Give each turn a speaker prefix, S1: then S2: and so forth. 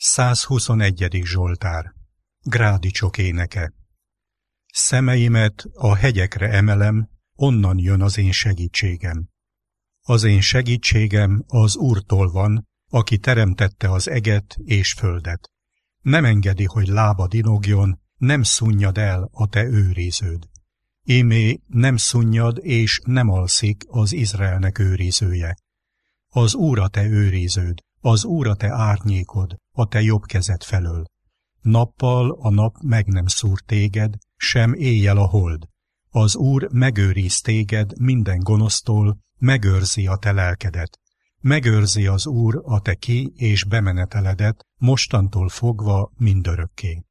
S1: 121. Zsoltár. Grádicsok éneke. Szemeimet a hegyekre emelem, onnan jön az én segítségem. Az én segítségem az Úrtól van, aki teremtette az eget és földet. Nem engedi, hogy lábad inogjon, nem szunnyad el a te őriződ. Ímé nem szunnyad és nem alszik az Izraelnek őrizője. Az Úr a te őriződ, az Úr a te árnyékod, a te jobb kezed felől. Nappal a nap meg nem szúr téged, sem éjjel a hold. Az Úr megőriz téged minden gonosztól, megőrzi a te lelkedet. Megőrzi az Úr a te ki- és bemeneteledet, mostantól fogva mindörökké.